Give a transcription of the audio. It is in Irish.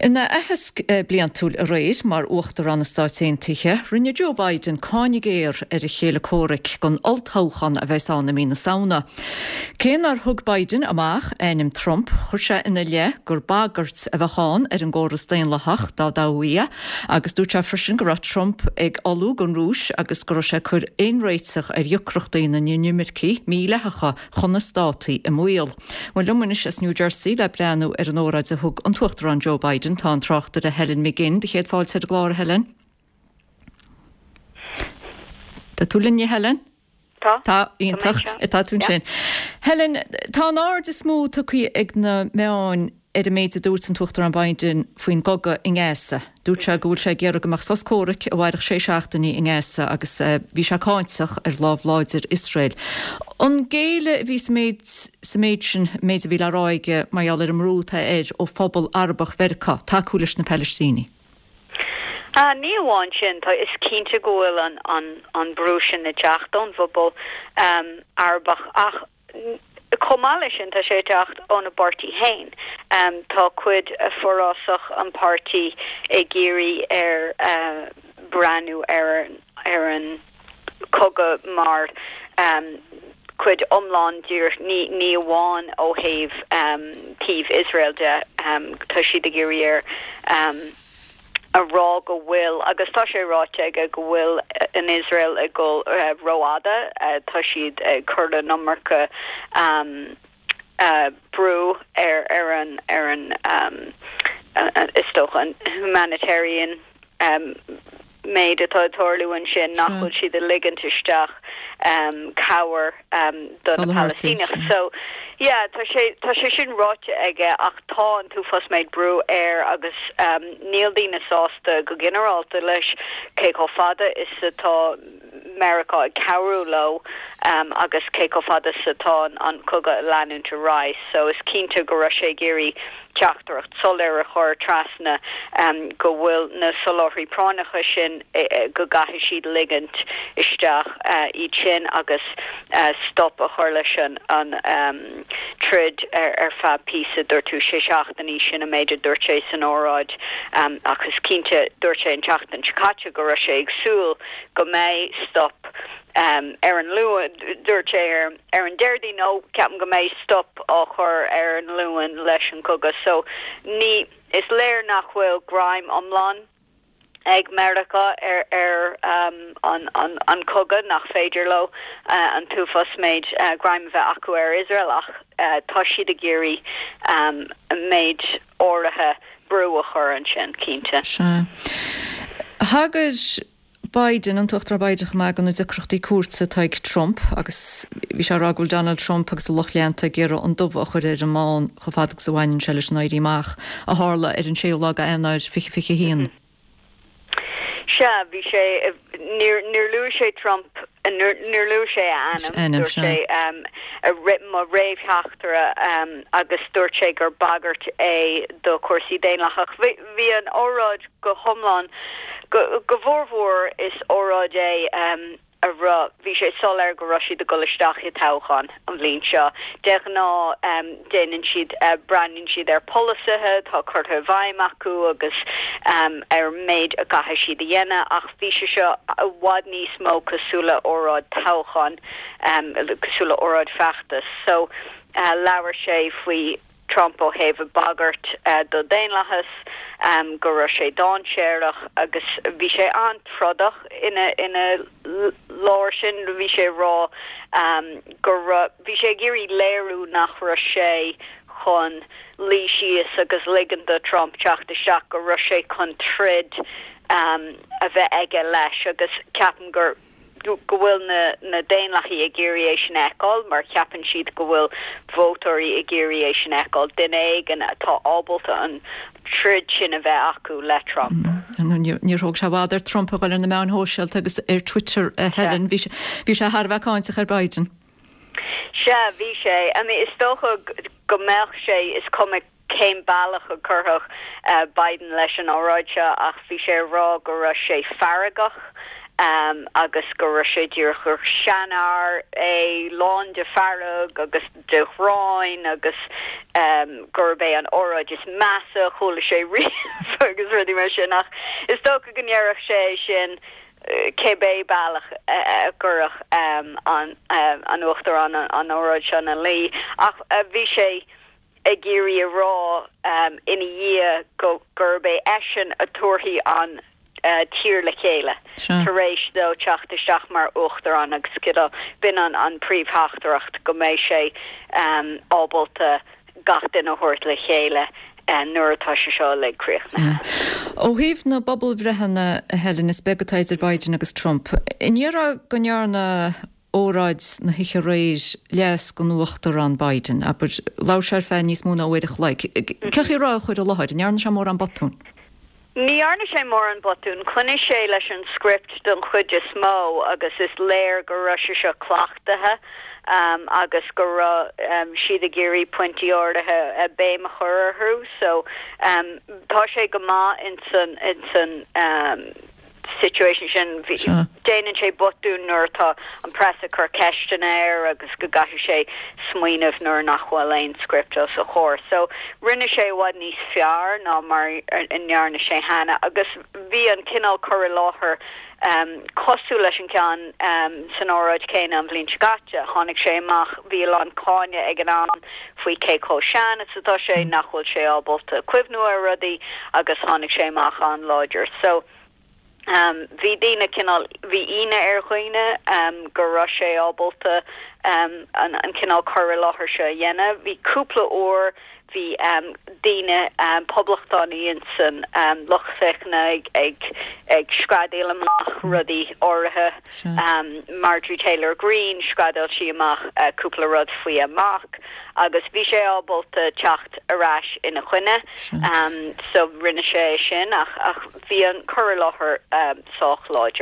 Ina ehas blian túl a réis mar uachtar an stáitiche, rinne Joe Biden cáinnig géir a chéle córic gon altthauchan a bheits anna mína sauna. Cén ar thug Biden amach enim Trump chuir sé ina le gur bagart a bheitcháin an ggóras daon lethach dáhuia, agus dúte frisin go raibh Trump ag alú gon rúis agus go sé chur éonréitseach ar dheocrochtaína numircí mílethecha chuna státaí i mhuial. Well lumanis as New Jersey le breanú ar an óráid a thug an tuachtar an Joe Biden tá an trochtar a Helen McGinn, de chéad fáil sé glár Helen. Tá túlinne Helen? Tá íontach tá tún sin. Helen, tá an áard is smó tucaí ag na meáin ar a méid a dúirt an tuachtar an Biden faoin goga in Gása. Dúirt sé gúil sé géar go machsas córic a bhairich sé seachtaí in Gása agus bhí sé cáintach ar lábhláidir Israel. An géile bhí sa méid sin méid a bhí le ráige maiall ar an mrúta ó phobal arbach vercha tácúlis na Palestíní. Níháin sin tá is cínte gohfuil an brúsin na teachtain phobal arbach ach Comáile sin tá sé teacht ón na bartí hain. Tá cuid forrásach an party i géirí ar brandú ar an coga mar cuid omláin dúr ní bháin ó thaobh tíomh Israel de tá siad a géirí ar a rá go bhfuil agus tá sé ráte go bhfuil in Israel a go roáda tá siad chuirda nómarcha brú ar an istóch an humanitarian méid atá tórluúin sin nachfuil siad a ligant isteach cabhar do na Palestínach. So tá sé sin ráte aige ach tá an túfas méid brú air agus níldína sásta go generalta leis cé go fada is satá America ag cabhrú lo agus cé go fada satá an cogad leanúnta ráis. So is cínta go raibh sé géirí teachtarach soléir a chur trasna go bhfuil na solóirí pránacha sin go gatha siad ligant isteach iad sin agus stop a chuir leis an trid ar fab písa dúirtú sé seachtaní sin a méidir dúirt sé san óráid agus cínte dúirt sé an teachtain Chicago go raibh sé agsúil go méid stop ar an luan dúirt sé ar an deirdí nó ceapan go méid stop á chur ar an luan leis an coga. So ní is léir nach bhfuil graim omláin ag America ar an coga nach féidir lo an túfas méid graim bheith acu ar Israel ach tá siad a géirí méid áirithe brú a chur an sin cínte. Hagar Biden an tuachtar Biden meag an is acrochtaí cuasa taig Trump agus bhí sé ragúil Donald Trump agus lochleanta ggéar an dubh a chur ar an máin go fádag sa bhainn se leis naidíach a hála ar an séolaga anáid fiche híon. Se bhí sé níor luú sé Trump níor luú sé anam sé a ritm a réimhtheachtaire agus dúirt sé gur bagart é do cuasaí déanlachach. Bhí an óráid go thomláin go bhórmhór is óráid é a ra bhí sé soléir go raibh siad a golisteach i toghchan an bhliain seo. Deach ná déanann siad breanann siad ar polisithe tá chuirtha bhaim acu agus ar méid a gatha siad a dhéine ach bhí sé seo a bhhad níos mó cosúla óráid toghchan cosúla óráid feachtas. So leabhar sé faoi Trump ó heh bagart do déanlachas go raibh sé dáséireach agus bhí sé antrodach ina láir sin bhí sé rá bhí sé géirí léirú nach raibh sé chun líisias agus liganta Trump teachtasteach go raibh sé chun trid a bheith aige leis agus ceapan gur go bhfuil na déanlachaí a géirí sin eáil mar ceapan siad go bhfuil vótarí a géirí sin eáil duine an atá ábalta an trid sin a bheith acu le Trump. Níor thug se bháidir Trump a bhfuil na meán hósealt agus ar Twitter a Helen bhí sé thar bheitcáintach ar Biden. Se bhí sé is tócha go meach sé is cumig céim bailach a churthach Biden leis an óráidse ach bhí sé rá go raibh sé farragach agus go sé dúrchur seanar é lán de farrug agus de chráin agus gurbé an ora just massa chola sé ri agus rudi mar sin nach is sto a gnéireach sé sin cébé bailach gurach an uachtar an ora an lí ach bhí sé ag géirí rá ina dhé go gurbé eisian a tuairthaí an tír le chéile taréis dó teachtasteach mar uachtar an agus scida bin an príomhthachtarachta go méid sé ábalta gatain a thuirt le chéile nuairtá se seo le críochna. Ó híomh na bobbal bhreithanna Helen is begatáidir Biden agus Trump. Iníar go nearna óráid na hiiche réis leas go nuachtar an Biden, a lá sé fé níos múna óidirich le. Cechi rá chuir a láthir, nearna se mór an batún. Ní arna sé mór an botún, chunne sé leis an script don chuide smó agus is léir go ra se seo clachtathe agus go ra siad a géirí pointí ordathe a béim a churarthú, so tá sé go má in san situation sin déanaan sé botún nuairtá an presa chur ceistan air agus go gaiithí sé smaoinemh nuair nachhfuil éon script as a chóir. So rinne sé bhd níos fear ná mar innearna sé hena agus bhí an cinál chur láthair cosú leis an cean san óráid céine an bblin scate tháinig sé amach bhí an cáine ag an an faoi cé có seanna satá sé nachhfuil sé ábalta cuimhnú a rudaí agus tháinig sé amach an láidir. So hí dína cinál hí ine ar chuoine go ra sé ábalta an cinál chur láthair se dhéana hí cúpla ór hí dína poblachtánaí san lochfechna ag scradéil amach rudaí áirithe Marjorie Taylor Greene scradéil si amach cúpla rud faoi amach agus bhí sé ábalta teacht arás ina chuine so rinne sé sin ach bhí an chur láthair sách láidir.